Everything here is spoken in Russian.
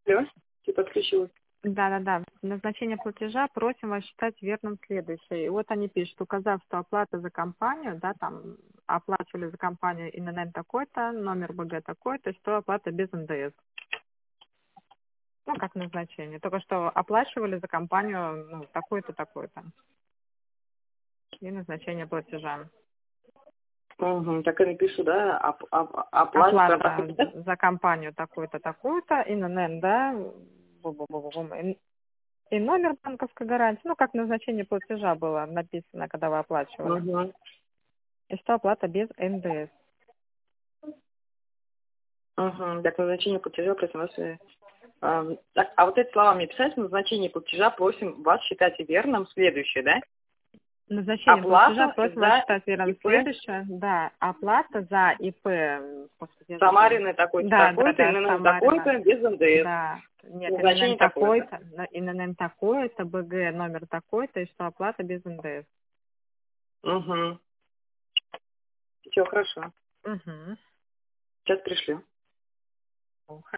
Алло, ты подключилась. Да. Назначение платежа просим вас считать верным следующее. И вот они пишут, указав, что оплата за компанию, да, там оплачивали за компанию ИНН такой-то, номер БГ такой-то, что оплата без НДС. Ну, как назначение. Только что оплачивали за компанию, ну, такой-то, такой-то. И назначение платежа. Угу, так и напишу, да, Оплата оплата. за компанию такую-то, такую-то, ИНН, да, бу-бу-бу-бу-бум. И номер банковской гарантии, ну, как назначение платежа было написано, когда вы оплачивали. Угу. И что оплата без НДС. Угу. Так, назначение платежа просим вас. Так, а вот эти слова мне писать, назначение платежа просим вас считать верным следующее, да? Назначение платежа Оплата просим вас за считать верным ИП следующее. Да, оплата за ИП, господи, я забыла. Самарина такой-то, Да, такой-то, ИНН Самарина. такой-то, без НДС. Да, нет, ИНН Назначение такое-то. такой-то, ИНН такой-то, БГ номер такой-то, и что оплата без НДС. Угу. Все, хорошо. Угу. Сейчас пришлю.